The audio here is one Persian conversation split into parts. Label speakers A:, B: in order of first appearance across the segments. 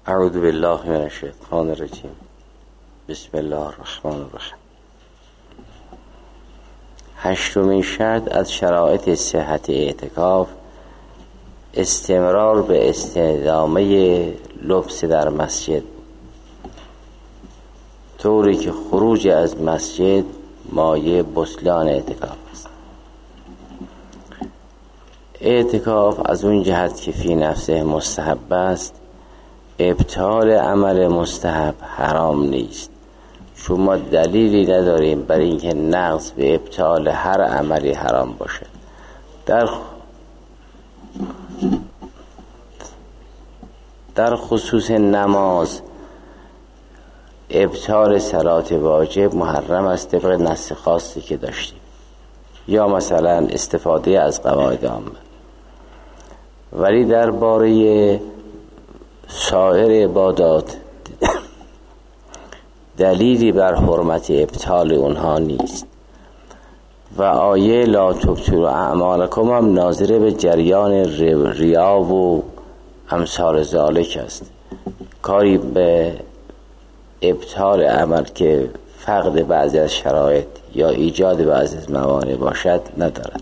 A: اعوذ بالله من الشیطان الرجیم. بسم الله الرحمن الرحیم. هشتمین شرط از شرایط صحت اعتکاف استمرار به استدامه لبس در مسجد، طوری که خروج از مسجد مایه بطلان اعتکاف است. اعتکاف از اون جهت که فی نفسه مستحب است، ابطال عمل مستحب حرام نیست، چون ما دلیلی نداریم برای اینکه نقض به ابطال هر عملی حرام باشه. در خصوص نماز، ابطال صلات واجب محرم است طبق نص خاصی که داشتیم، یا مثلا استفاده از قواعد عامه. ولی درباره سایر عبادات دلیلی بر حرمت ابطال اونها نیست و آیه لا تبطلوا اعمالکم هم ناظر به جریان ریا و امثال ذالک است. کاری به ابطال عمل که فقد بعضی از شرایط یا ایجاد بعضی از موانع باشد ندارد.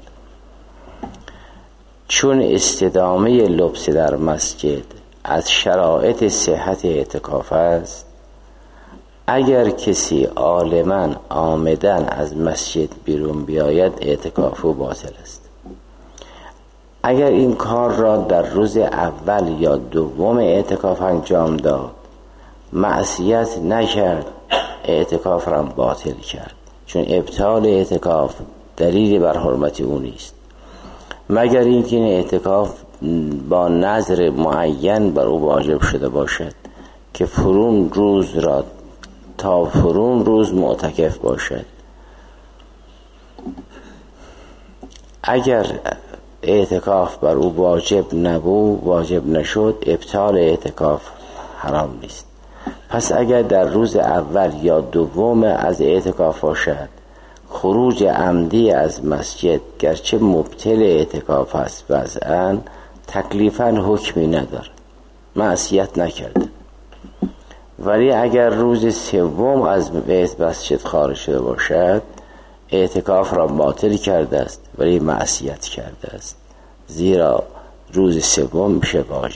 A: چون استدامه لبس در مسجد از شرایط صحت اعتکاف است، اگر کسی عالماً عامداً از مسجد بیرون بیاید اعتکاف او باطل است. اگر این کار را در روز اول یا دوم اعتکاف انجام داد، معصیت نکرد، اعتکاف را باطل کرد، چون ابطال اعتکاف دلیلی بر حرمت او نیست، مگر اینکه این اعتکاف با نظر معین بر او واجب شده باشد که فرون روز را تا فرون روز معتکف باشد. اگر اعتکاف بر او واجب نشد، ابطال اعتکاف حرام نیست. پس اگر در روز اول یا دوم از اعتکاف باشد، خروج عمدی از مسجد گرچه مبطل اعتکاف است وضعاً، تکلیفاً حکمی نداره، معصیت نکرده. ولی اگر روز سوم از مسجد خارج شده باشد، اعتکاف را باطل کرده است ولی معصیت کرده است، زیرا روز سوم میشه واجب.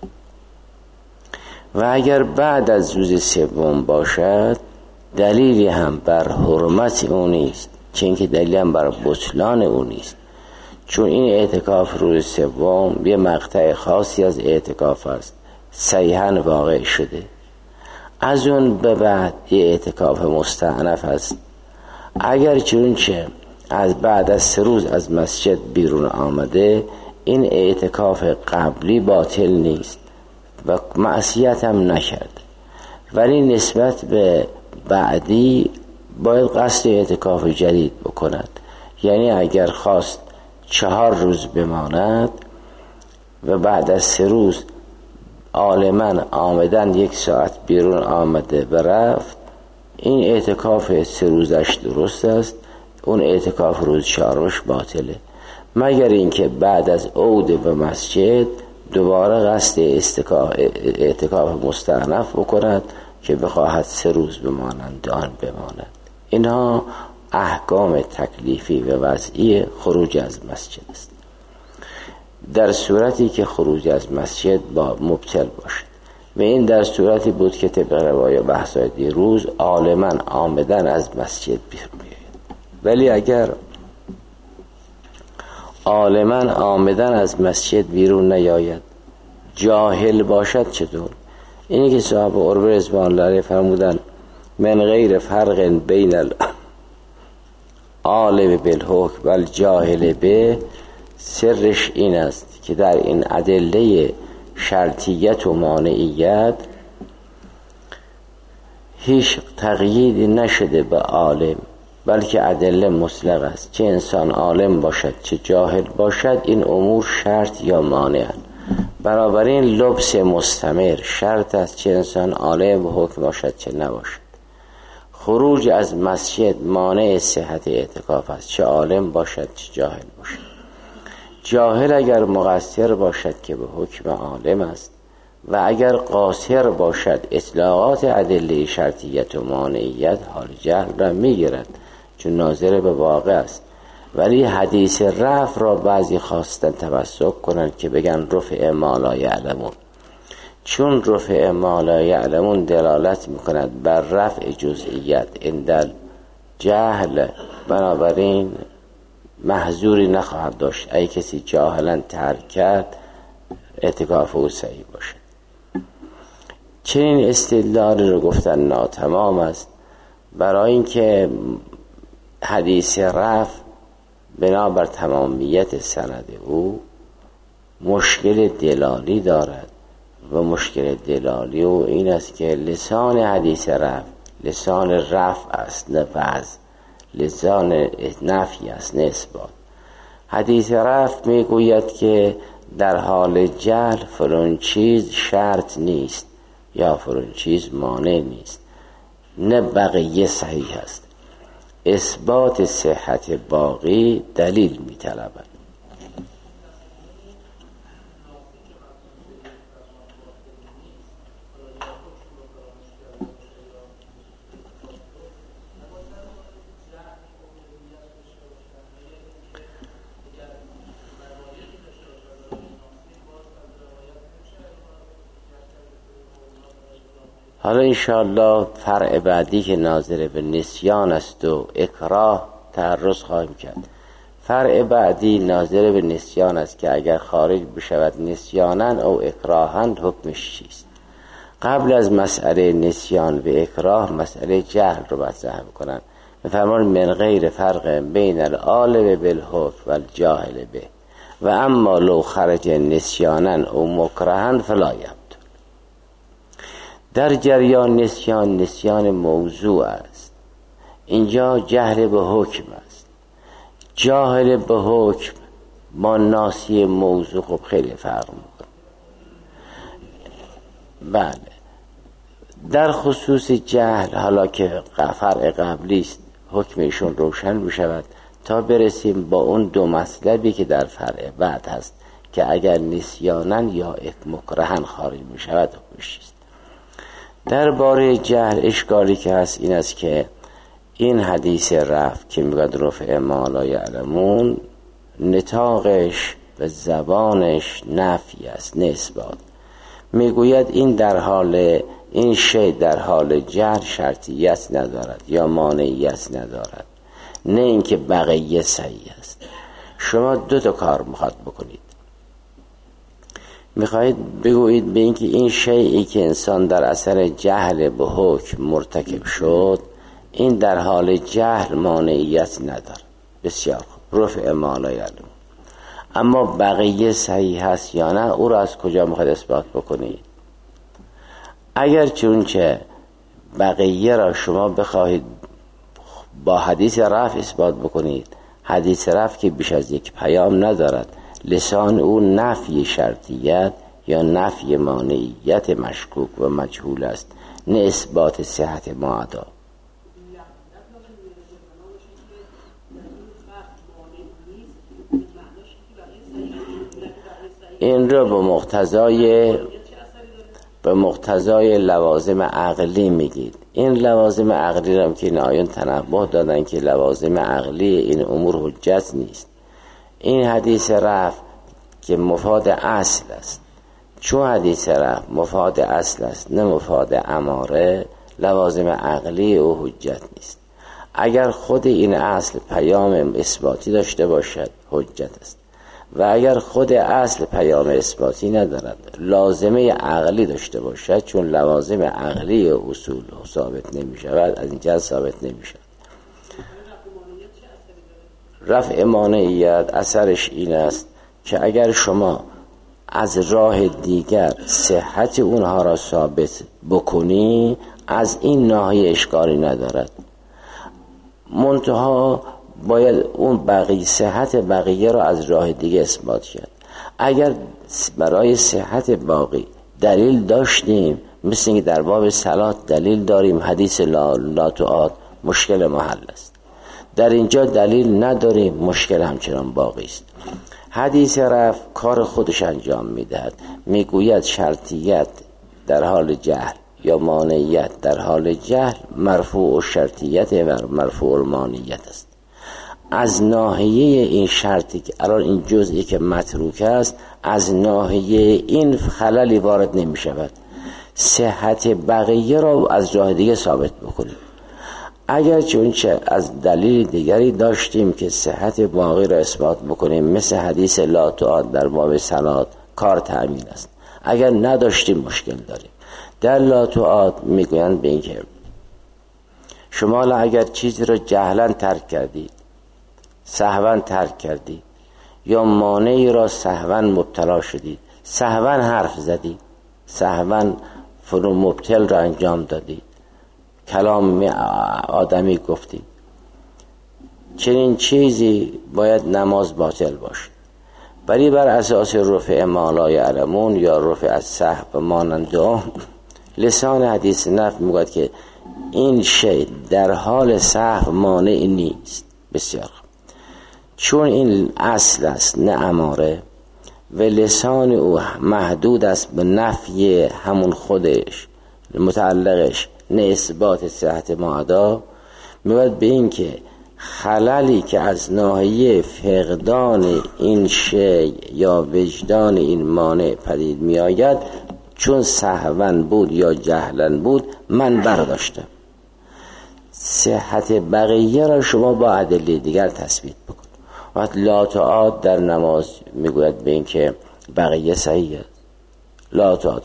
A: و اگر بعد از روز سوم باشد، دلیلی هم بر حرمت اون نیست، چون که دلیلی هم بر بطلان اون نیست، چون این اعتکاف روز سوم یه مقطع خاصی از اعتکاف است، صحیحاً واقع شده. از اون به بعد یه اعتکاف مستأنف است. اگر چونچه از بعد از 3 روز از مسجد بیرون آمده، این اعتکاف قبلی باطل نیست و معصیت هم نکرد، ولی نسبت به بعدی باید قصد اعتکاف جدید بکند. یعنی اگر خواست 4 روز بماند و بعد از 3 روز عالماً آمدن 1 ساعت بیرون آمده و رفت، این اعتکاف 3 روزش درست است، اون اعتکاف روز 4مش باطله، مگر اینکه بعد از عود به مسجد دوباره قصد اعتکاف مستأنف بکند که بخواهد 3 روز بمانند آن بماند. اینها احکام تکلیفی و وضعی خروج از مسجد است، در صورتی که خروج از مسجد با مبطل باشد. و این در صورتی بود که طبق روایات بحث‌های دیروز عالماً آمدن از مسجد بیرون بیاید. ولی اگر عالماً آمدن از مسجد بیرون نیاید، جاهل باشد، چطور؟ اینی که صاحب عروه رضوان الله علیه فرمودن من غیر فرق بین العالم بالحکم و الجاهل به، سرش این است که در این ادله شرطیت و مانعیت هیچ تقییدی نشده به عالم، بلکه ادله مطلق است. چه انسان عالم باشد چه جاهل باشد، این امور شرط یا مانع. بنابراین لبس مستمر شرط است، چه انسان عالم و حکم باشد چه نباشد. خروج از مسجد مانع صحت اعتکاف است، چه عالم باشد چه جاهل باشد. جاهل اگر مقصر باشد که به حکم عالم است و اگر قاصر باشد اطلاقات ادله شرطیت و مانعیت حال جهل را میگیرد، چون ناظر به واقع است. ولی حدیث رفع را بعضی خواستن تمسک کنند که بگن رفع ما لا یعلمون، چون رفع ما لا یعلمون دلالت میکند بر رفع جزئیت عند جهل، بنابراین محظوری نخواهد داشت. ای کسی جاهلا ترک کرد اعتکاف او صحیح باشد. چنین استدلالی رو گفتن ناتمام است، برای اینکه حدیث رفع بنابر تمامیت سند او مشکل دلالی دارد و مشکل دلالی او این است که لسان حدیث رفع لسان رفع است نه وضع، لسان نفی است نه اثبات. حدیث رفع میگوید که در حال جهل فلان چیز شرط نیست یا فلان چیز مانع نیست، نه بقیه صحیح است. اثبات صحت باقی دلیل می‌طلبد. حالا انشاءالله فرع بعدی که ناظر به نسیان است و اکراه تعرض خواهیم کرد. فرع بعدی ناظر به نسیان است که اگر خارج بشود نسیانن او اکراهن حکمش چیست. قبل از مسئله نسیان و اکراه مسئله جهل رو مطرح می‌کنند. می‌فرمایند من غیر فرق بین العالم بالحکم و الجاهل به و اما لو خرج نسیانن او مکرهن فلا یبطل. در جریان نسیان موضوع است، اینجا جهل به حکم است. جاهل به حکم با ناسی موضوع خب خیلی فرق میکنه. بله، در خصوص جهل حالا که فرع قبلی است حکمشون روشن بشود تا برسیم با اون دو مطلبی که در فرع بعد هست که اگر نسیانن یا مکرهن خارج میشود حکمش است. درباره جهل اشکالی که هست این است که این حدیث رفع که میگوید رفع ما لا یعلمون نطاقش و زبانش نفی است نه اثبات. میگوید این شی در حال جهل شرطیت ندارد یا مانعیت ندارد، نه اینکه بقیه صحیح است. شما دو تا کار میخواد بکنید. میخواهید بگویید به اینکه این شیئی که انسان در اثر جهل به حکم مرتکب شد این در حال جهل مانعیت ندارد. بسیار خوب، رفع ما لا یعلمون. اما بقیه صحیح هست یا نه او را از کجا میخواید اثبات بکنید؟ اگر چونچه بقیه را شما بخواهید با حدیث رفع اثبات بکنید، حدیث رفع که بیش از یک پیام ندارد، لسان او نفی شرطیت یا نفی مانعیت مشکوک و مجهول است نه اثبات صحت معدا. این را به مقتضای لوازم عقلی میگید. این لوازم عقلی را که نایون تنبه دادن که لوازم عقلی این امور حجت نیست. این حدیث رفع که مفاد اصل است، چون حدیث رفع مفاد اصل است نه مفاد اماره، لوازم عقلی او حجت نیست. اگر خود این اصل پیام اثباتی داشته باشد حجت است و اگر خود اصل پیام اثباتی ندارد لازمه عقلی داشته باشد، چون لوازم عقلی اصول ثابت نمی شود از این جهت ثابت نمی شود. رفع مانعیت اثرش این است که اگر شما از راه دیگر صحت اونها را ثابت بکنی از این ناحیه اشکالی ندارد، منتها باید اون بقیه صحت بقیه را از راه دیگه اثبات شد. اگر برای صحت باقی دلیل داشتیم، مثل اینکه در باب صلات دلیل داریم حدیث لا تعاد، مشکل محل است. در اینجا دلیل نداریم، مشکل همچنان باقی است. حدیث رفع کار خودش انجام میدهد، میگوید شرطیت در حال جهل یا مانعیت در حال جهل مرفوع و شرطیت و مرفوع و مانعیت است. از ناحیه این شرطی که الان این جزئی که متروک است، از ناحیه این خللی وارد نمی شود. صحت بقیه را از جاه دیگه ثابت بکنیم. اگر چونچه از دلیل دیگری داشتیم که صحت باقی را اثبات بکنیم، مثل حدیث لا تعاد در باب صلات، کار تأمین است. اگر نداشتیم مشکل داریم. در لا تعاد میگویند به این که شما اگر چیزی را جهلا ترک کردید، سهوا ترک کردید، یا مانعی را سهوا مبتلا شدید، سهوا حرف زدید، سهوا فنون مبتل را انجام دادید، کلام آدمی گفتید، چنین چیزی باید نماز باطل باشد. ولی بر اساس رفع ما لا یعلمون یا رفع از سهو مانند آن، لسان حدیث نفی میگوید که این شی در حال سهو مانع نیست. بسیار چون این اصل است نه اماره و لسان او محدود است به نفی همون خودش متعلقش نه اثبات صحت معدا، میاد به این که خللی که از ناحیه فقدان این شی یا وجدان این مانع پدید می آید، چون سهوا بود یا جهلا بود من برداشتم. صحت بقیه را شما با ادله دیگر تثبیت بکن. وقت لا تعاد در نماز میگوید به این که بقیه صحیح است. لا تعاد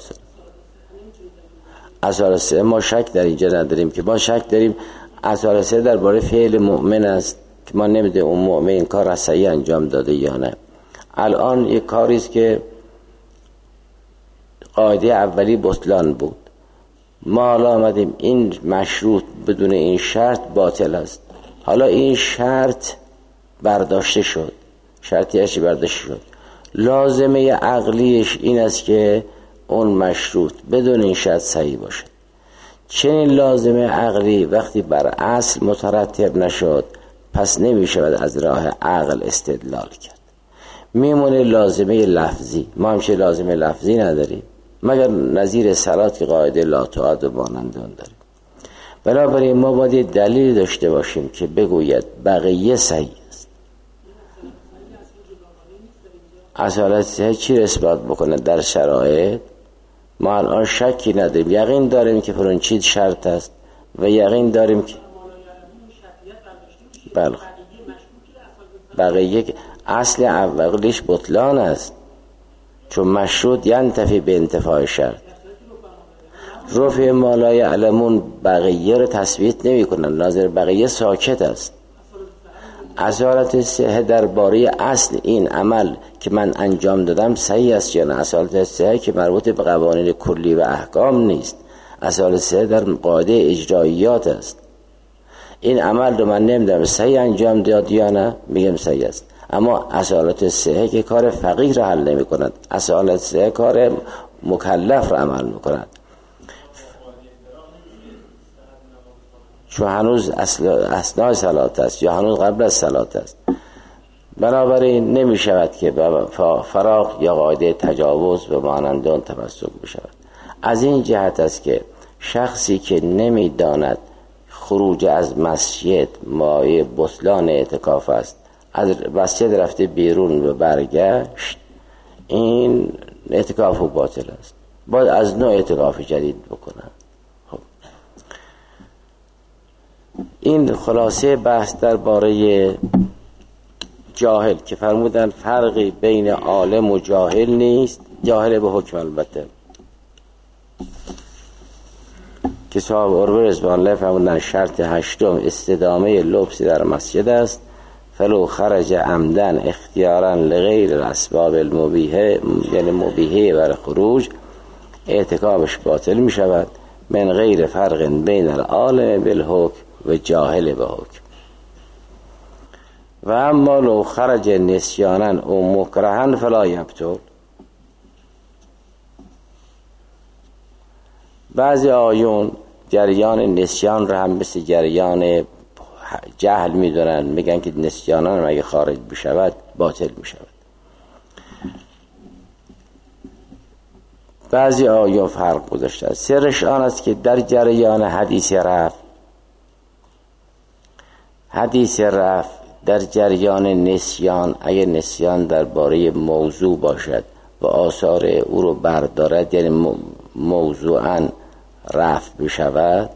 A: اصال سه ما شک در اینجا نداریم، که ما شک داریم اصال سه درباره فعل مؤمن است که ما نمیده اون مؤمن این کار را صحیح انجام داده یا نه. الان یک کاری است که قاعده اولی بطلان بود، ما حالا آمدیم این مشروط بدون این شرط باطل است. حالا این شرط برداشته شد، شرطیش برداشته شد، لازمه عقلیش این است که اون مشروط بدون این شرط صحیح باشد. چنین لازمه عقلی وقتی بر اصل مترتب نشد، پس نمی شود از راه عقل استدلال کرد، میمونه لازمه لفظی. ما همچه لازمه لفظی نداریم مگر نظیر صلات که قاعده لا تعاد و مانند اون داریم. بنابراین ما باید دلیل داشته باشیم که بگوید بقیه صحیح است. اصالت صحیح چی را اثبات بکنه در شرایط؟ ما الان شکی نداریم، یقین داریم که فرون چیز شرط است و یقین داریم که بله بقیه اصل اولیش بطلان است، چون مشروط ینتفی به انتفاع شرط. رفع ما لا یعلمون بقیه رو تثبیت نمی کنن، ناظر بقیه ساکت است. اصالت صحه درباره اصل این عمل که من انجام دادم صحیح است یا نه. اصالت صحه که مربوط به قوانین کلی و احکام نیست، اصالت صحه در قاعده اجراییات است. این عمل رو من نمیدونم صحیح انجام داد یا نه، میگم صحیح است. اما اصالت صحه که کار فقیه را حل نمی کند، اصالت صحه کار مکلف را عمل می کند، چون هنوز اثناء صلات است یا هنوز قبل از صلات است. بنابراین نمی شود که فراغ یا قاعده تجاوز به مانند آن تمسک بشود. از این جهت است که شخصی که نمی داند خروج از مسجد مایه بطلان اعتکاف است، از مسجد رفته بیرون و برگشت، این اعتکاف باطل است، باید از نوع اعتکاف جدید بکنه. خب این خلاصه بحث درباره جاهل که فرمودن فرقی بین عالم و جاهل نیست، جاهل به حکم البته، که صاحب عروه رضوان الله فرمودن شرط هشتم استدامه لبس در مسجد است، فلو خرج عمدن اختیارا لغیر الاسباب المبیحه، یعنی مبیحه بر خروج، اعتکافش باطل می شود، من غیر فرق بین العالم بالحکم و جاهل به حکم. و اما لو خرج نسیانا او مکرهن فلا یبطل. بعضی آیون جریان نسیان را هم مثل جریان جهل میدونن، میگن که نسیانان اگه خارج بشود باطل میشود. بعضی آیون فرق گذاشتند. سرش آن است که در جریان حدیث رفع در جریان نسیان، اگر نسیان درباره موضوع باشد و آثار او رو بردارد، یعنی موضوعاً رفع بشود،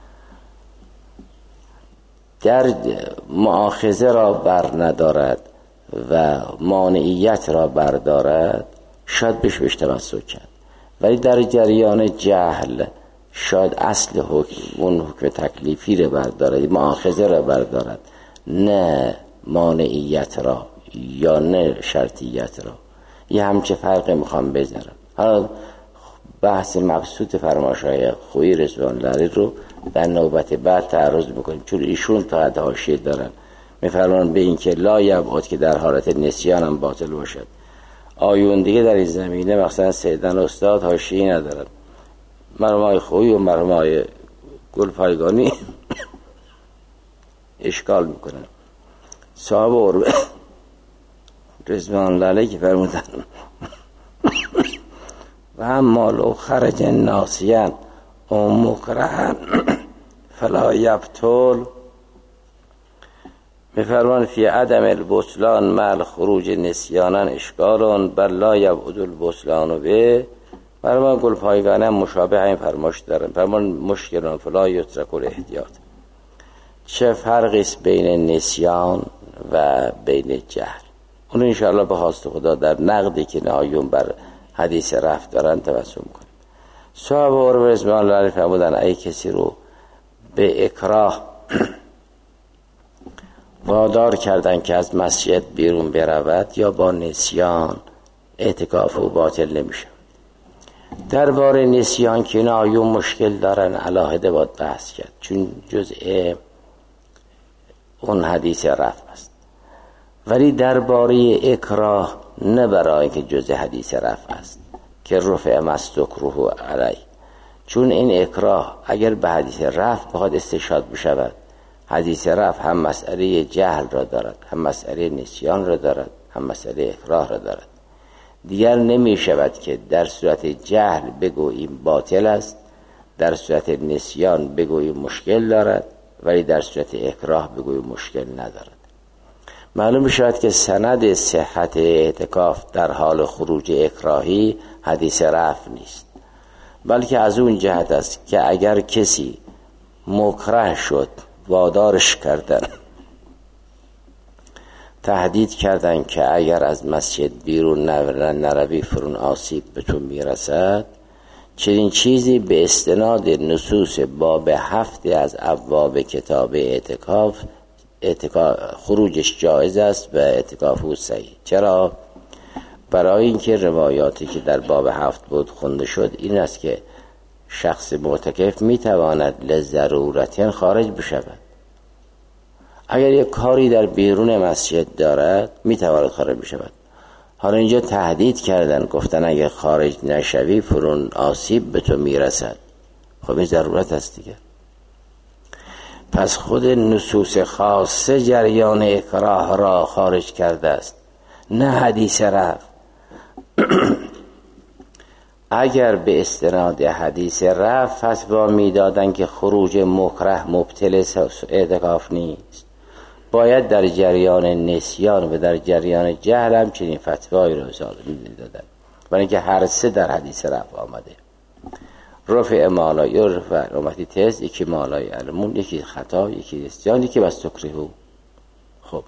A: در مؤاخذه را بر ندارد و مانعیت را بردارد، شاید بهش تمسک کرد. ولی در جریان جهل شاید اصل حکم، اون حکم تکلیفی را بردارد، مؤاخذه را بردارد، نه مانعیت را یا نه شرطیت را. یه همچه فرق میخوام بذارم. حالا بحث مبسوط فرمایش‌های خویی رضوان الله رو در نوبت بعد تعرض میکنیم، چون ایشون فقط حاشیه دارن. میفرمان به این که لا یبعد که در حالت نسیان هم باطل باشد. آیون دیگه در این زمینه مثلا سیدن استاد حاشیه ندارن. مرحوم خویی و مرحوم گلپایگانی اشکال میکنن. صاحب عروه رضوان الله علیه که فرمودن و هم مالو خرج ناسیان و مکرهن فلا یبطل، میفرمان فی عدم البطلان مع خروج نسیانا اشکالون بل لا یبعد البطلان به. فرمان گلپایگانه مشابه این فرمایش دارن. فرمان مشکلون فلا یترک الاحتیاط. چه فرقی است بین نسیان و بین جهل؟ اون انشاءالله به خواست خدا در نقدی که نهایون بر حدیث رفع دارن توسط میکنیم. صاحب عروه رضوان الله علیه فرمودن ای کسی رو به اکراه وادار کردن که از مسجد بیرون برود یا با نسیان، اعتکاف و باطل نمیشه. درباره نسیان که نهایون مشکل دارن علاهده باید بحث کرد، چون جزء اون حدیث رفع است. ولی درباره اکراه نه، برای که جزء حدیث رفع است که رفع مستکروه علی، چون این اکراه اگر به حدیث رفع بخواد استشهاد بشود، حدیث رفع هم مسئله جهل را دارد، هم مسئله نسیان را دارد، هم مسئله اکراه را دارد. دیگر نمی شود که در صورت جهل بگوییم باطل است، در صورت نسیان بگوییم مشکل دارد، ولی در صورت اکراه بگوییم مشکل ندارد. معلوم شود که سند صحت اعتکاف در حال خروج اکراهی حدیث رفع نیست، بلکه از اون جهت است که اگر کسی مکره شد، وادارش کردن، تهدید کردن که اگر از مسجد بیرون نروی فرون آسیب به تو میرسد، چنین چیزی به استناد نصوص باب 7 از ابواب کتاب اعتکاف خروجش جایز است و اعتکاف او صحیح. چرا؟ برای اینکه روایاتی که در باب 7 بود خونده شد این است که شخص معتکف میتواند لضرورتین خارج بشود. اگر یک کاری در بیرون مسجد دارد میتواند خارج بشود. حالا اینجا تهدید کردن، گفتن اگر خارج نشوی فرون آسیب به تو میرسد. خب این ضرورت است دیگه. پس خود نصوص خاصه جریان اکراه را خارج کرده است، نه حدیث رفع. اگر به استناد حدیث رفع فتوا میدادن که خروج مکره مبطل اعتکاف نیست، باید در جریان نسیان و در جریان جهل هم چنین فتوایی رو میدادن، برای اینکه هر سه در حدیث رفع آمده. رفع مالای و رفع علامتی تز، یکی مالای علمون، یکی خطا، یکی نسیان، یکی بس تکرهو. خب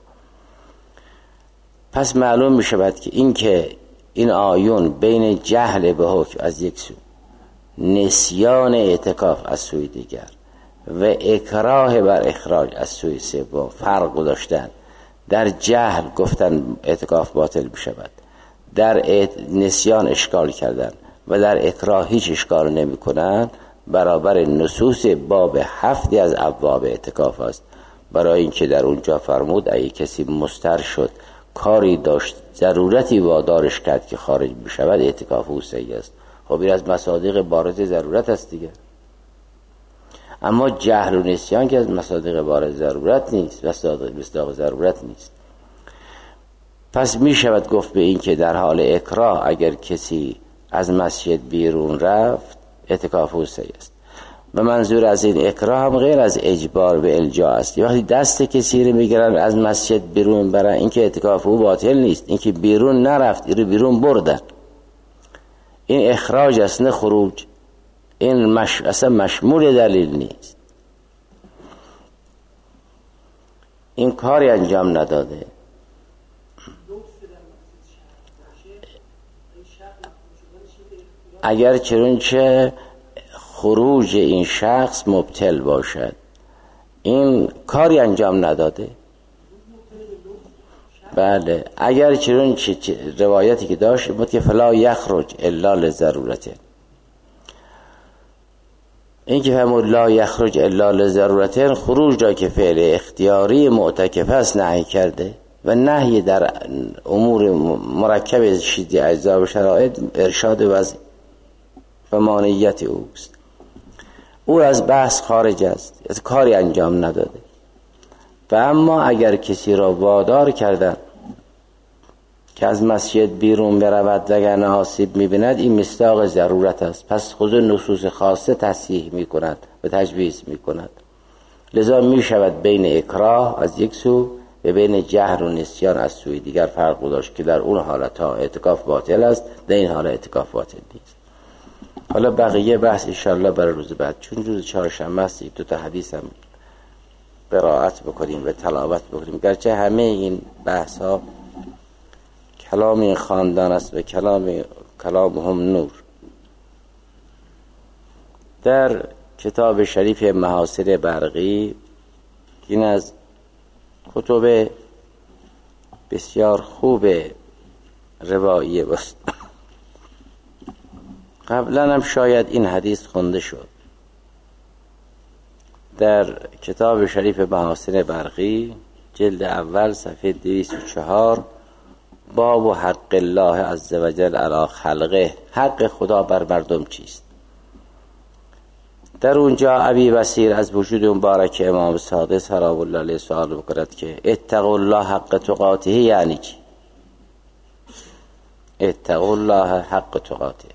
A: پس معلوم می شود که این آیون بین جهل به حکم از یک سو، نسیان اعتکاف از سوی دیگر و اکراه بر اخراج از سوی سوم فرق گذاشتن. در جهل گفتن اعتکاف باطل بشود، در نسیان اشکال کردن و در اکراه هیچ اشکال نمی کنند. برابر نصوص باب 7 از ابواب اعتکاف است، برای اینکه در اونجا فرمود اگه کسی مضطر شد، کاری داشت، ضرورتی وادارش کرد که خارج بشود، اعتکاف او صحیح است. خب این از مصادیق بارز ضرورت است دیگه. اما جهل و نسیان که از مصادیق بارز ضرورت نیست، مصداق ضرورت نیست. پس می شود گفت به این که در حال اکراه اگر کسی از مسجد بیرون رفت اعتکاف او صحیح است. و منظور از این اکراه هم غیر از اجبار به الجا است. وقتی دست کسی رو میگیرن از مسجد بیرون برن، این که اعتکاف او باطل نیست، این که بیرون نرفت، این رو بیرون بردن، این اخراج است نه خروج. این اصلا مشمول دلیل نیست. این کاری انجام نداده. اگر چنانچه خروج این شخص مبتل باشد، این کاری انجام نداده. بله، اگر چنانچه روایتی که داشت بود که فلا یخرج الا لضرورته، این که فرمود لا یخرج الا لضرورته، خروج را که فعل اختیاری معتکف است نهی کرده و نهی در امور مرکب شدی اجزا و شرایط ارشاد وضع و مانعیت اوست. او از بحث خارج است، از کاری انجام نداده. و اما اگر کسی را وادار کردن که از مسجد بیرون برود وگرنه آسیب می‌بیند، این مصداق ضرورت است. پس خود نصوص خاصه تصحیح می‌کند و تجویز می‌کند. لذا می‌شود بین اکراه از یک سو و بین جهر و نسیان از سوی دیگر فرق گذاشت که در اون حالت ها اعتکاف باطل است، در این حالت اعتکاف باطل نیست. حالا بقیه بحث انشاءالله برای روز بعد، چون روز چهارشنبه است، یک دو تا حدیث هم قرائت بکنیم و تلاوت بکنیم. گرچه همه این بحث ها کلام این خاندان است و کلام هم نور. در کتاب شریف محاسن برقی، این از کتب بسیار خوب روایی است. قبلا هم شاید این حدیث خونده شد. در کتاب شریف محاسن برقی جلد اول صفحه 204 باب حق الله عزوجل علی خلقه، حق خدا بر مردم چیست. در اونجا ابی بصیر از وجود مبارک امام صادق سلام الله علیه سوال می‌کند که اتقوا الله حق تقاته یعنی چی؟ اتقوا الله حق تقاته.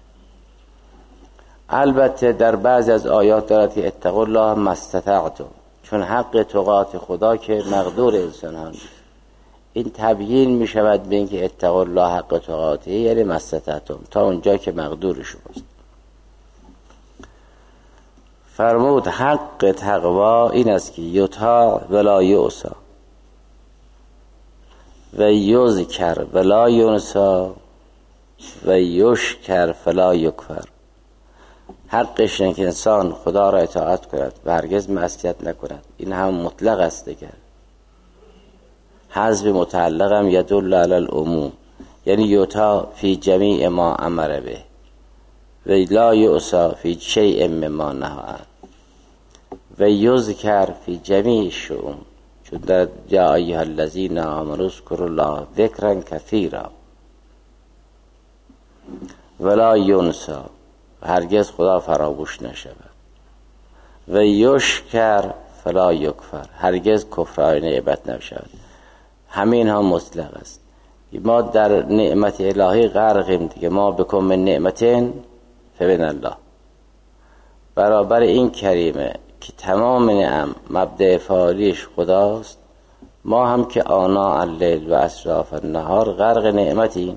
A: البته در بعضی از آیات دارد که اتقوا الله ما استطعتم، چون حق تقات خدا که مقدور انسان ها نیست. این تبیین می شود به این که اتقوا الله حق تقاته یعنی ما استطعتم، تا اونجا که مقدور شماست. فرمود حق تقوا این است که یطاع ولا یعصی و یذکر ولا ینسی و یشکر فلا یکفر. حقش اینه که انسان خدا را اطاعت کند و هرگز معصیت نکند. این هم مطلق است دیگر. حذف متعلق هم یدل علی العموم، یعنی یطاع فی جمیع ما امر به و لا یعصی فی شیء مما نهی عنه و یذکر فی جمیع الشؤون، چون در یا ایها الذین آمنوا اذکروا الله ذکرا کثیرا ولا ینسی، هرگز خدا فراموش نشود. و یشکر فلا یکفر، هرگز کفران نعمت نشود. همین هم مطلق است. ما در نعمت الهی غرقیم دیگه. ما بکن من نعمتین فمن الله. برابر این کریمه که تمام نعم مبدأ فعالیش خداست، ما هم که آناء اللیل و اطراف النهار غرق نعمتیم.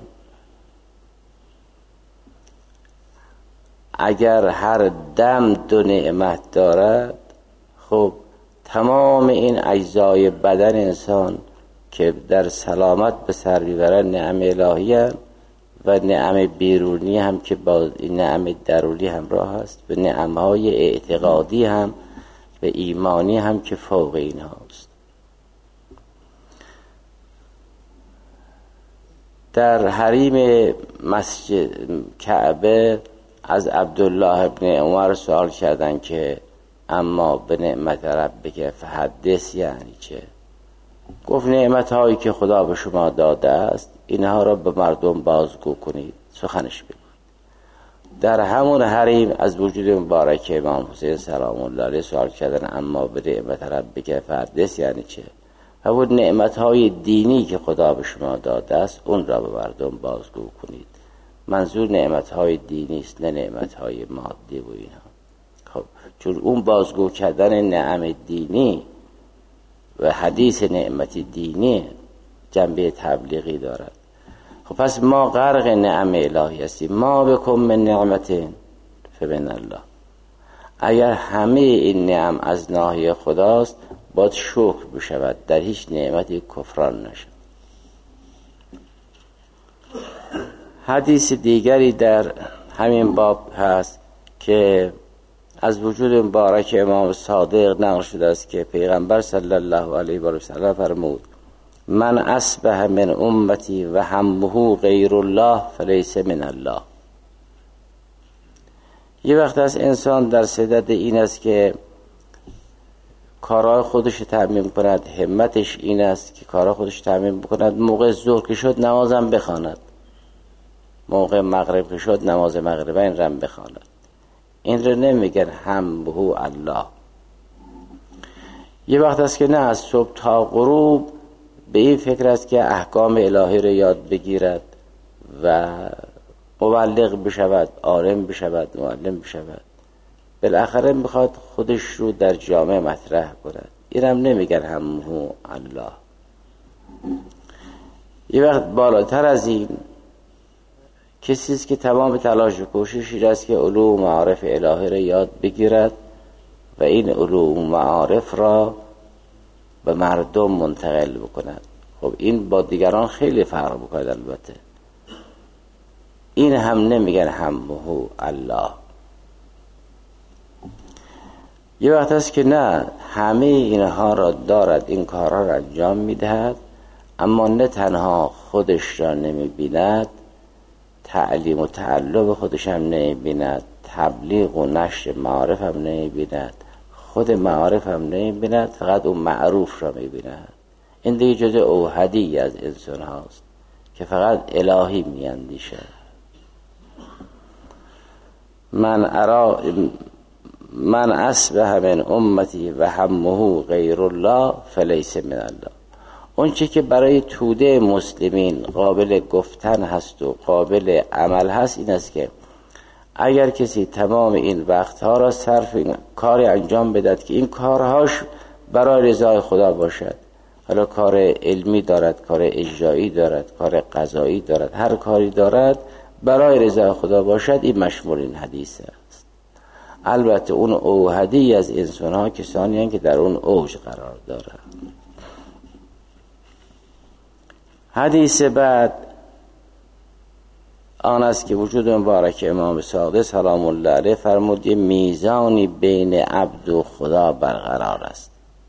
A: اگر هر دم دو نعمت دارد، خب تمام این اجزای بدن انسان که در سلامت به سر میبرن نعم الهی هم و نعم بیرونی هم که با نعم درونی همراه است و نعمهای اعتقادی هم و ایمانی هم که فوق این هاست. در حریم مسجد کعبه از عبدالله ابن عمر سوال کردن که اما به نعمت ربک فحدث یعنی چه؟ گفت نعمت هایی که خدا به شما داده است اینها را به مردم بازگو کنید، سخنش بگوید. در همون حریم از وجود مبارک امام حسین سلام الله علیه سوال کردن اما به نعمت ربک فحدث یعنی چه؟ همون نعمت های دینی که خدا به شما داده است اون را به مردم بازگو کنید. منظور نعمتهای دینی است، نه نعمتهای مادی و اینها. خب چون اون بازگو کردن نعم دینی و حدیث نعمت دینی جنبه تبلیغی دارد. خب پس ما غرق نعم الهی هستیم. ما بکن من نعمت فمن الله. اگر همه این نعم از ناحیه خداست باید شکر بشود، در هیچ نعمتی کفران نشد. حدیث دیگری در همین باب هست که از وجود مبارک امام صادق نقل شده است که پیغمبر صلی الله علیه و سلم فرمود: من اصبح من امتی و همه غیر الله فلیس من الله. یه وقت از انسان در صدد این است که کارهای خودش تأمین کند، همتش این است که کارهای خودش تأمین بکند، موقع ظهر که شد نمازم بخواند، موقع مغرب که شد نماز مغربین رم بخواند. این رو نمیگن همه الله. یه وقت است که نه، از صبح تا غروب به این فکر است که احکام الهی رو یاد بگیرد و مبلغ بشود، عالم بشود، معلم بشود، بالاخره میخواد خودش رو در جامعه مطرح کند. اینم نمیگن همه الله. یه وقت بالاتر از این کسی است که تمام تلاش و کوشش این است که علوم و معارف الهی را یاد بگیرد و این علوم و معارف را به مردم منتقل بکند. خب این با دیگران خیلی فرق بکند. البته این هم نمیگن همه الله. یه وقت است که نه، همه اینها را دارد، این کارها را انجام میدهد، اما نه تنها خودش را نمیبیند، تعلیم و تعلم خودش هم نمیبیند، تبلیغ و نشر معارف هم نمیبیند، خود معارف هم نمیبیند، فقط اون معروف را میبیند. این دیگه جزء اوحدی از انسان هاست که فقط الهی میاندیشد. من اصبح من امتی و همه غیر الله فلیس من الله. اون چی که برای توده مسلمین قابل گفتن هست و قابل عمل هست این است که اگر کسی تمام این وقتها را صرف این کاری انجام بدهد که این کارهاش برای رضای خدا باشد، حالا کار علمی دارد، کار اجرایی دارد، کار قضایی دارد، هر کاری دارد برای رضای خدا باشد، این مشمول این حدیث است. البته اون اوحدی از انسان ها کسانی هستند که در اون اوج قرار دارند. حدیث بعد آن است که وجود مبارک امام صادق سلام الله علیه فرمود یه میزانی بین عبد و خدا برقرار است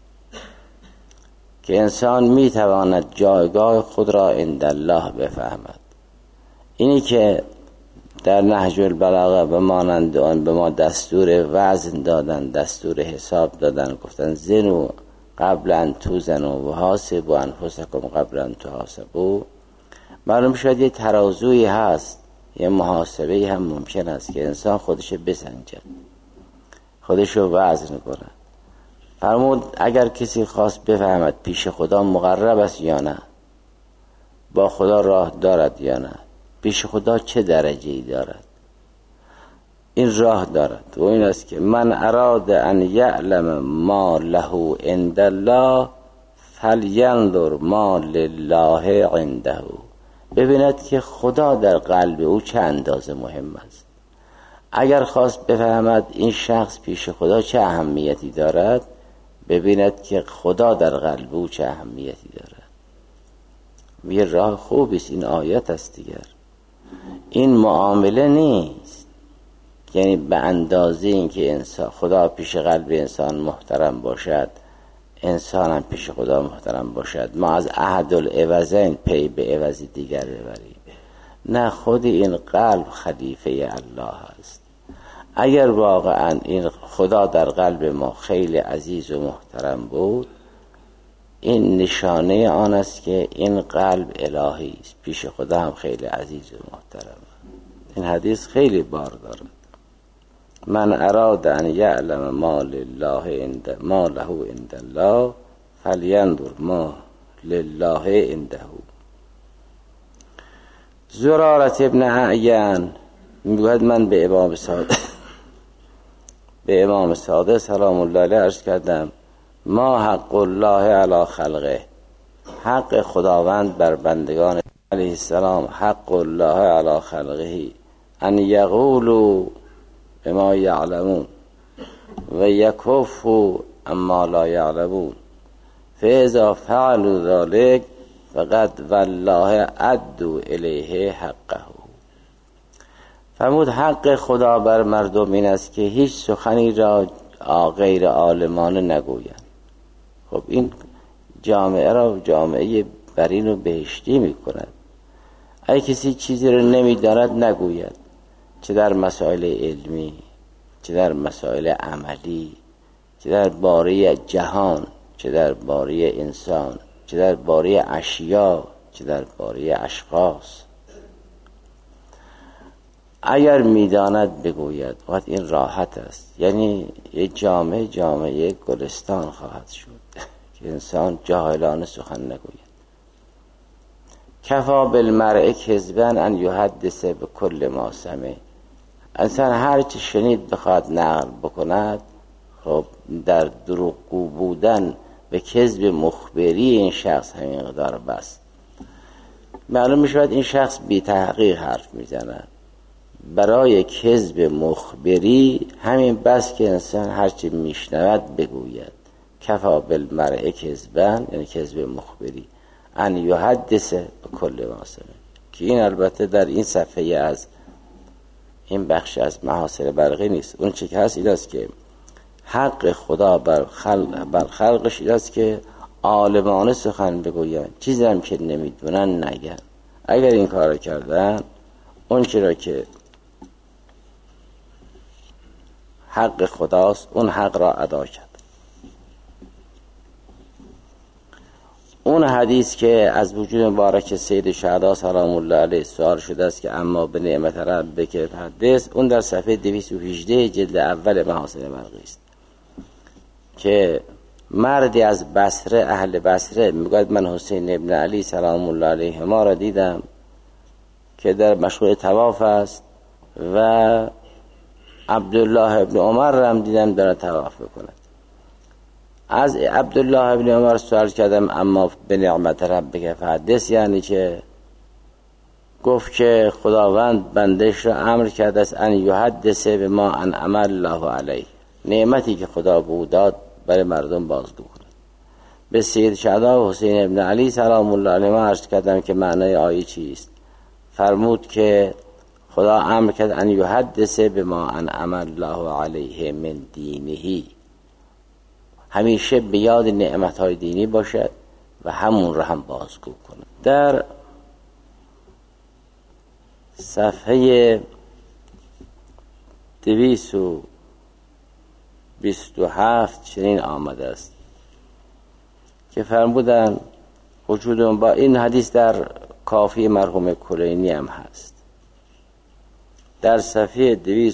A: که انسان میتواند جایگاه خود را عند الله بفهمد. اینی که در نهج البلاغه به مانند آن به ما دستور وزن دادن، دستور حساب دادن، گفتن زنو قبل ان توزنوا و حاسبوا انفسکم قبل ان تحاسبوا. معلوم شد یه ترازویی هست، یه محاسبه‌ای هم ممکن است که انسان خودش بسنجد، خودش رو وزن کند. فرمود اگر کسی خواست بفهمد پیش خدا مقرب است یا نه، با خدا راه دارد یا نه، پیش خدا چه درجه‌ای دارد، این راه دارد و این است که من اراد ان یعلم ما له عند الله فلینظر ما لله عنده. ببیند که خدا در قلب او چه اندازه مهم است. اگر خواست بفهمد این شخص پیش خدا چه اهمیتی دارد، ببیند که خدا در قلب او چه اهمیتی دارد. یه راه خوبی است. این آیت است دیگر، این معامله نیست، یعنی به اندازه این که انسان خدا پیش قلب انسان محترم باشد، انسان هم پیش خدا محترم باشد، ما از احد العوضین پی به عوض دیگر ببریم. نه، خود این قلب خلیفه الله است. اگر واقعا این خدا در قلب ما خیلی عزیز و محترم بود، این نشانه آن است که این قلب الهی است، پیش خدا هم خیلی عزیز و محترم. این حدیث خیلی بار دارد. من اراد ان یعلم ما له عند الله فلینظر ما لله عنده. زرارت ابن اعین میگوید من به امام صادق سلام الله علیه عرض کردم ما حق الله علی خلقه، حق خداوند بر بندگان علیه السلام، حق الله علی خلقه ان یقولوا بما یعلمون و یکفوا اما لا یعلمون فاذا فعلوا ذلك فقد والله ادوا الیه حقه. فرمود حق خدا بر مردم این است که هیچ سخنی را غیر عالمانه نگویند. خب این جامعه را جامعه برین و بهشتی می کند. اگه کسی چیزی را نمی‌داند نگوید، چه در مسائل علمی، چه در مسائل عملی، چه در باره جهان، چه در باره انسان، چه در باره اشیا، چه در باره اشخاص. اگر میداند بگوید، وقت این راحت است. یعنی یک جامعه گلستان خواهد شد که انسان جاهلانه سخن نگوید. کفا بالمرء کذبا ان یحدث بكل ما سمع. انسان هر چی شنید بخواد نقل بکند، خب در دروغگو بودن به کذب مخبری این شخص همین قدر بس. معلوم میشود این شخص بی تحقیق حرف میزنه. برای کذب مخبری همین بس که انسان هرچی میشنود بگوید. کفا بالمرء کذبا، یعنی کذب مخبری، ان یحدث بكل ما سمع، که این البته در این صفحه از این بخش از محاصره برقی نیست. اون چی که هست این است که حق خدا بر خلقش این است که عالمانه سخن بگوید، چیزی هم که نمیدونن نگن. اگر این کار کردن، اون چی را که حق خداست اون حق را ادا کرد. اون حدیث که از وجود مبارک سید شهدا سلام الله علیه سوال شده است که اما به نعمت ربک فحدث، اون در صفحه 218 جلد اول محاسن برقی است که مردی از بصره، اهل بصره، میگوید من حسین ابن علی سلام الله علیه ما را دیدم که در مشغول طواف است و عبدالله ابن عمر را هم دیدم داره طواف بکند. از عبدالله ابن عمر سوال کردم اما به نعمت ربک فحدث یعنی چه؟ گفت که خداوند بندش را امر کرده است ان یحدث بما انعم الله علیه، نعمتی که خدا بود داد برای مردم بازگو کند. به سید شهدا و حسین ابن علی سلام الله علیه ما عرض کردم که معنای آیه چیست. فرمود که خدا امر کرد ان یحدث بما انعم الله علیه من دینه، همیشه به یاد نعمت‌های دینی باشد و همون را هم بازگو کند. در صفحه 227 چنین آمده است که فرمودن وجودم با این حدیث در کافی مرحوم کلینی هم هست. در صفحه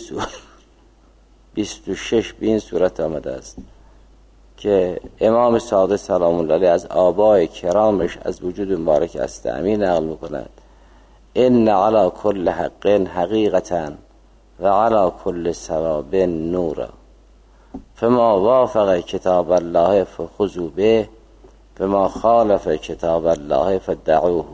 A: 226 به این صورت آمده است که امام صادق سلام الله علیه از آبای کرامش از وجود مبارک استعمی نقل میکند ان علی کل حق حقیقتا و علی کل ثواب نورا فما وافق کتاب الله فخذوا به فما خالف کتاب الله فدعوه.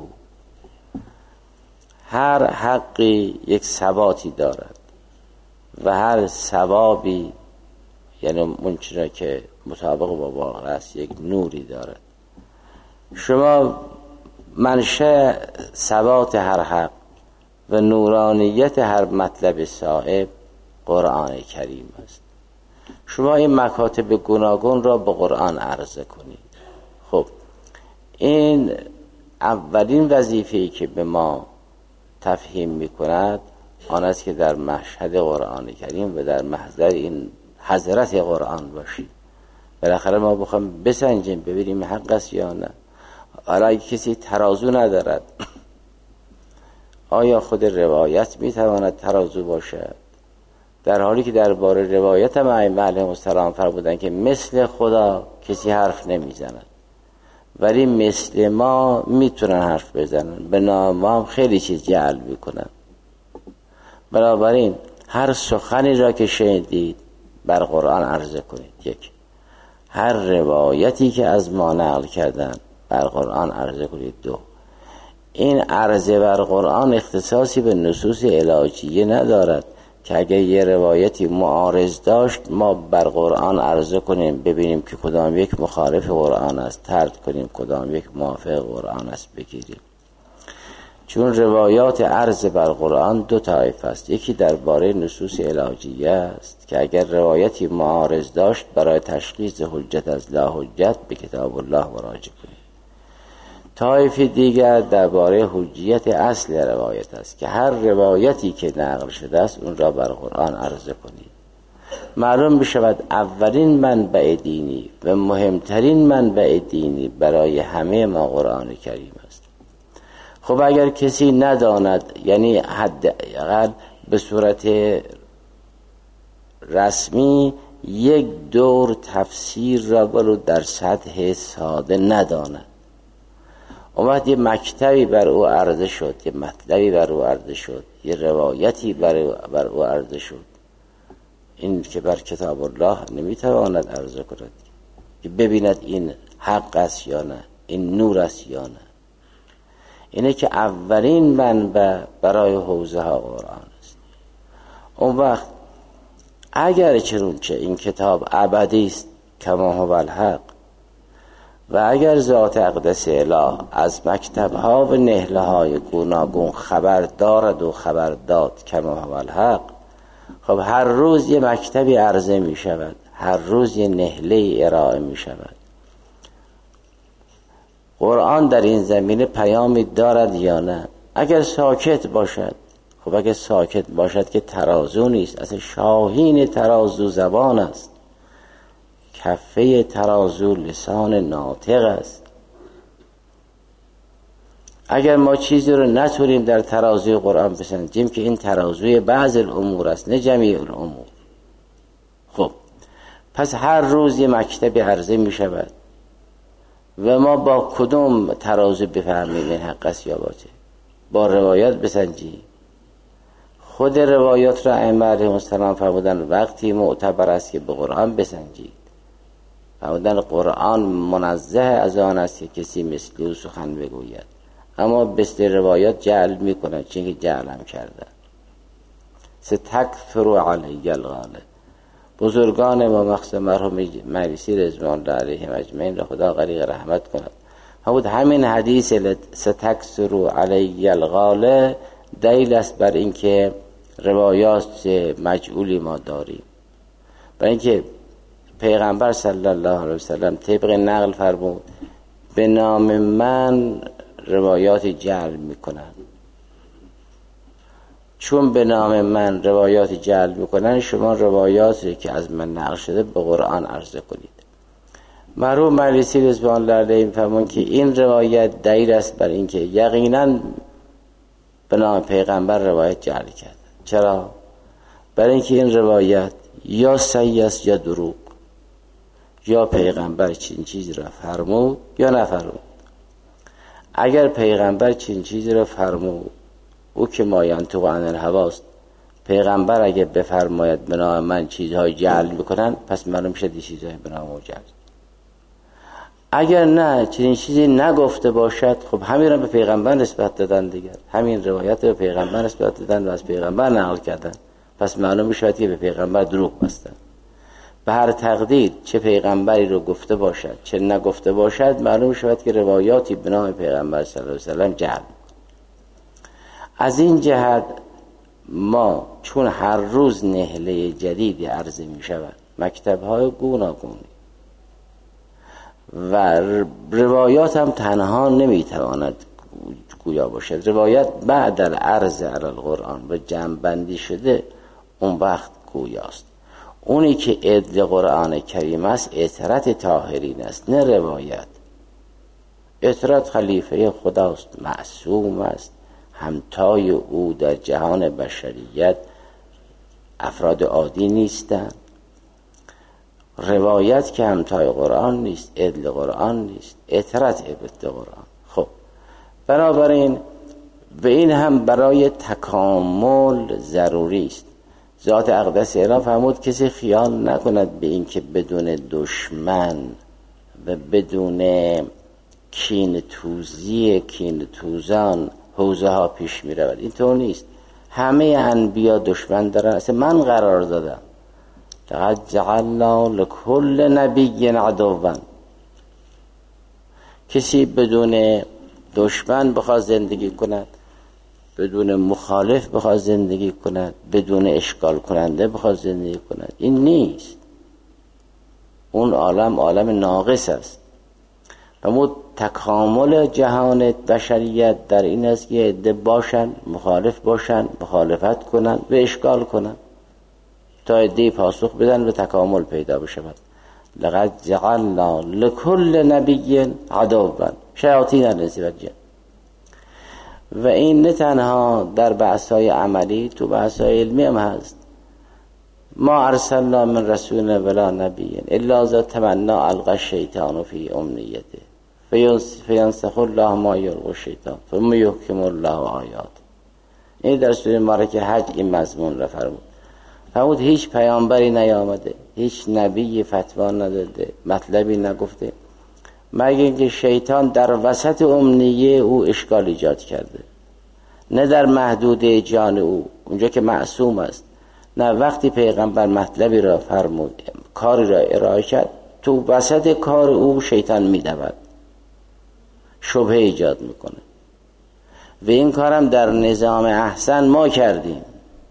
A: هر حقی یک ثباتی دارد و هر ثوابی، یعنی اون چیزی که مطابق با واقع است، یک نوری دارد. شما منشأ ثبات هر حق و نورانیت هر مطلب صائب قرآن کریم است. شما این مکاتب گوناگون را به قرآن عرضه کنید. خب این اولین وظیفه‌ای که به ما تفهیم می‌کند آن است که در مشهد قرآن کریم و در محضر این حضرت قرآن باشید. بالاخره ما بخوام بسنجیم ببینیم حق است یا نه. حالا اگه کسی ترازو ندارد، آیا خود روایت میتواند ترازو باشد؟ در حالی که درباره روایت ائمه علیهم السلام فرمودند که مثل خدا کسی حرف نمیزند. ولی مثل ما میتونن حرف بزنن، به نام ما هم خیلی چیز جعل میکنن. بنابراین هر سخنی را که شنیدید بر قرآن عرضه کنید. یک، هر روایتی که از ما نقل کردن بر قرآن عرضه کنید. دو، این عرضه بر قرآن اختصاصی به نصوص الهیه ندارد که اگر یه روایتی معارض داشت ما بر قرآن عرضه کنیم ببینیم که کدام یک مخالف قرآن است طرد کنیم، کدام یک موافق قرآن است بگیریم. چون روایات عرض بر قرآن دو طایفه است. یکی درباره نصوص الهیه است که اگر روایتی معارض داشت برای تشخیص حجت از لا حجت به کتاب الله مراجعه کنید. طایفه دیگر درباره حجیت اصل روایت است که هر روایتی که نقل شده است اون را بر قرآن عرضه کنید. معلوم بشود اولین منبع دینی و مهمترین منبع دینی برای همه ما قرآن کریم است. خب اگر کسی نداند، یعنی حداقل به صورت رسمی یک دور تفسیر را ولو در سطح ساده نداند، اومد یه مکتبی بر او عرضه شد، یه مطلبی بر او عرضه شد، یه روایتی بر او عرضه شد، این که بر کتاب الله نمیتواند عرضه کند که ببیند این حق است یا نه، این نور است یا نه. اینه که اولین منبع برای حوزه ها قرآن است. اون وقت اگر چنانچه این کتاب ابدی است کما هو الحق و اگر ذات اقدس اله از مکتب ها و نهله های گوناگون خبر دارد و خبر داد کما هو الحق، خب هر روز یه مکتبی عرضه می شود، هر روز یه نهله ارائه می شود. قرآن در این زمینه پیامی دارد یا نه؟ اگر ساکت باشد، خب اگر ساکت باشد که ترازو نیست، اصلا شاهین ترازو زبان است، کفه ترازو لسان ناطق است. اگر ما چیزی رو نتونیم در ترازوی قرآن بسنجیم که این ترازوی بعض الامور است نه جمیع الامور، خب پس هر روز یه مکتب عرضه می شود و ما با کدوم ترازو بفهمیم این حق است یا باطل؟ با روایات بسنجیم. خود روایات را ائمه علیهم السلام فرمودن وقتی معتبر است که به قرآن بسنجید. فرمودن قرآن منزه از آن است که کسی مثل او سخن بگوید، اما مثل روایات جعل میکنن، چون که جعل هم کردن. ستکثر علی الغاله. بزرگان ما مخصوصا مرحوم مجلسی رضوان الله علیهم اجمعین را خدا غریق رحمت کند، فرمود همین حدیث ستکثر علی الغاله دلیل است بر اینکه روایات مجعولی ما داریم. برای اینکه پیغمبر صلی الله علیه وسلم طبق نقل فرمود به نام من روایات جعل میکنن. چون به نام من روایات جعل میکنن، شما روایاتی که از من نقل شده به قرآن عرضه کنید. مرحوم مجلسی رضوان الله علیه فرمود که این روایت دلیل است بر اینکه یقینا به نام پیغمبر روایت جعل کردن. چرا؟ برای اینکه این روایت یا صحیح است یا دروغ، یا پیغمبر چین چیزی را فرمود یا نفرمود. اگر پیغمبر چین چیزی را فرمود، او که ما ینطق عن الهوی است، پیغمبر اگر بفرماید به نام من چیزهای جعل میکنن، پس معلوم شد این چیزهای به نام او جعل. اگر نه چنین چیزی نگفته باشد، خب همین را به پیغمبر نسبت دادن دیگر، همین روایت به پیغمبر نسبت دادن و از پیغمبر نقل کردن، پس معلوم شد که به پیغمبر دروغ بستن. به هر تقدیر چه پیغمبری رو گفته باشد چه نگفته باشد، معلوم شود که روایاتی به نام پیغمبر صلی الله علیه و سلم جعل. از این جهت ما چون هر روز نهله جدیدی عرضه می شود، مکتب‌های گوناگون و روایات هم تنها نمیتواند گویا باشد. روایت بعد العرض علی القرآن و جمع‌بندی شده اون وقت گویاست. اونی که عدل قرآن کریم است اطرت طاهرین است، نه روایت. اطرت خلیفه خداست، معصوم است، همتای او در جهان بشریت افراد عادی نیستند. روایت که همتای قرآن نیست، عدل قرآن نیست، اطرت عبد قرآن. خب بنابراین و این هم برای تکامل ضروری است. ذات اقدس الهی فرمود کسی خیال نکند به این که بدون دشمن و بدون کین توزان حوزه ها پیش می رود. این طور نیست. همه انبیا دشمن دارن. اصلا من قرار دادم لقد جعلنا لكل نبی عدوا. کسی بدون دشمن بخواد زندگی کند، بدون مخالف بخواد زندگی کند، بدون اشکال کننده بخواد زندگی کند، این نیست. اون عالم ناقص است. فرمود تکامل جهان بشریت در این است که عده باشن، مخالف باشن، مخالفت کنن و اشکال کنن تا عده پاسخ بدن و تکامل پیدا بشود. لقد جعلنا لكل نبی عدوا شیاطین الانس والجن. و این نه تنها در بحث‌های عملی، تو بحث‌های علمی هم هست. ما ارسلنا من رسول ولا نبی الا اذا تمنى القى الشیطان فی امنیته فینسخ الله ما یلقی الشیطان ثم یحکم الله آیات. این در سوره مبارکه حج این مضمون را فرمود هیچ پیامبری نیامده، هیچ نبی فتوا نداده، مطلبی نگفته مگر اینکه شیطان در وسط امنیه او اشکال ایجاد کرده، نه در محدوده جان او اونجا که معصوم است، نه وقتی پیغمبر مطلبی را فرمود، کاری را ارائه کرد، تو وسط کار او شیطان میدود، شبهه ایجاد میکنه. و این کارم در نظام احسن ما کردیم.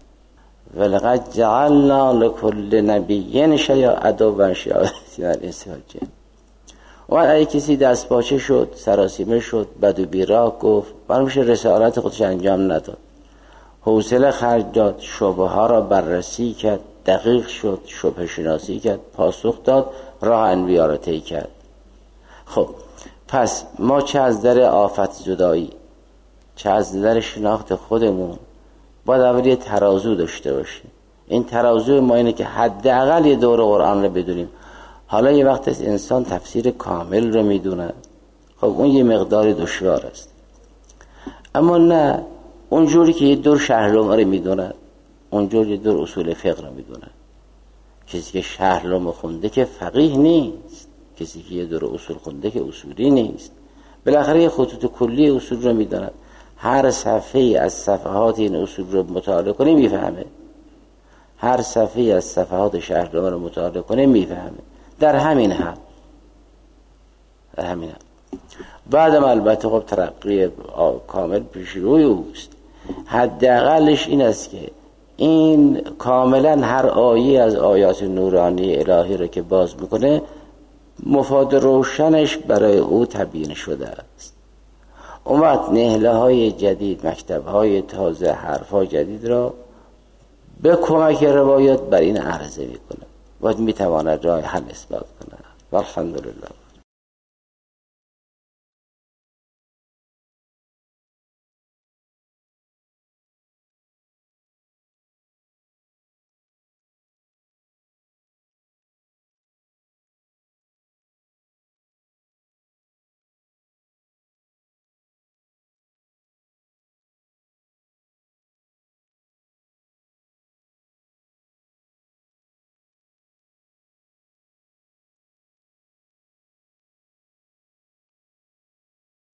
A: ولقد جعلنا لكل نبی عدوا شیاطین الانس والجن. و اگه کسی دست پاچه شد، سراسیمه شد، بد و بیراه گفت، برامش رسالت خودش انجام نداد، حوصله خرج داد، شبهه ها را بررسی کرد، دقیق شد، شبهه شناسی کرد، پاسخ داد، راه انبیا را طی کرد. خب پس ما چه از در آفت زدایی، چه از در شناخت خودمون باید اول یه ترازو داشته باشیم. این ترازو ما اینه که حداقل یه دور قرآن رو بدونیم. حالا یه وقت از انسان تفسیر کامل رو میدونه، خب اون یه مقدار دشوار است. اما نه اونجوری که یه دور شهرنامه رو میدونه، اونجوری یه دور اصول فقه رو میدونه. کسی که شهرنامه خونده که فقیه نیست، کسی که یه دور اصول خونده که اصولی نیست. بالاخره یه خطوط کلی اصول رو میدونه. هر صفحه از صفحات این اصول رو مطالعه کنه میفهمه. هر صفحه از صفحات شهرنامه رو مطالعه کنه میفهمه. در همین حد بعدم البته خب ترقی کامل پیش روی اوست. حداقلش این است که این کاملا هر آیه از آیات نورانی الهی رو که باز میکنه مفاد روشنش برای او تبیین شده است. اون وقت نهله های جدید، مکتب های تازه، حرف های جدید را به کمک روایات بر این عرضه میکنه و میتواند راه حل اثبات کنه. والحمدلله.